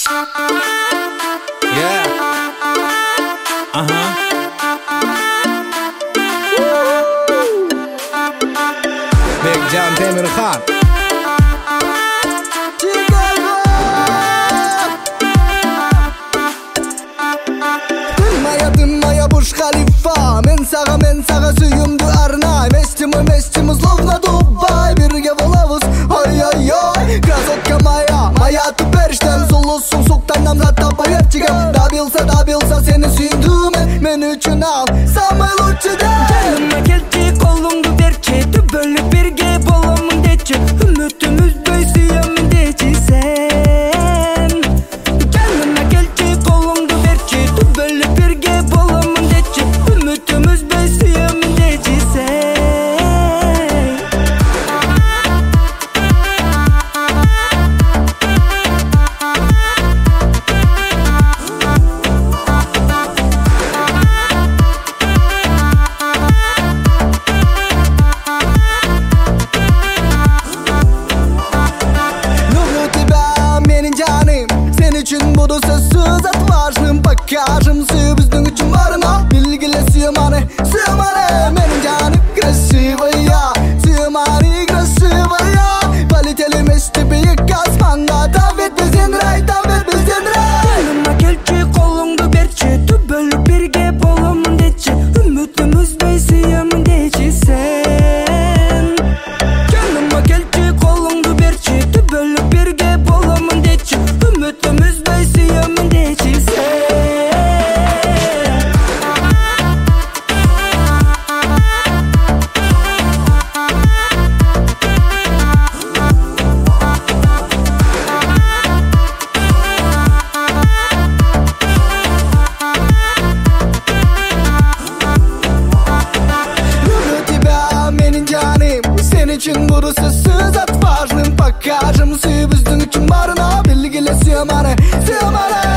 Yeah. Bekcan Demirhan. Дымая Бурж Халифа. Мен сага сүйімді арнайм. Эстимі словно Дубай. Бірге болабыз, ой-ой-ой. Красотка моя ты періштем. Сұлусың суқтан намзат таппай ертігім. Дабилса сені сүйіндім. Мен үшін ал, самый лучший ден. Жаныма келші, қолыңды берші, бөліп бірге боламын дечі. Үмітім үзбей сүйемін дечі сен. Жаныма келші, қолыңды берші, бөліп бірге боламын дечі. Үмітім үзбей сүйемін дечі сен. Için budu sözsüz atvaşlım bakajım Suyu bizдің üçün barına Bilgili suyumani Menin canım красивая Suyumani красивая Полетели вместе биік асманға Тап et бізден рай Жаныма келші, қолыңды берші, бөліп бірге боламын дечі. Үмітім үзбей сүйемін дечі сен. Жаныма келші, қолыңды берші, бөліп бірге боламын дечі. Үмітім үзбей сүйемін дечі сен. Senin için budu sözsüz atvaşlım bakajım Suyu bizдің üçün barına Bilgili suyumani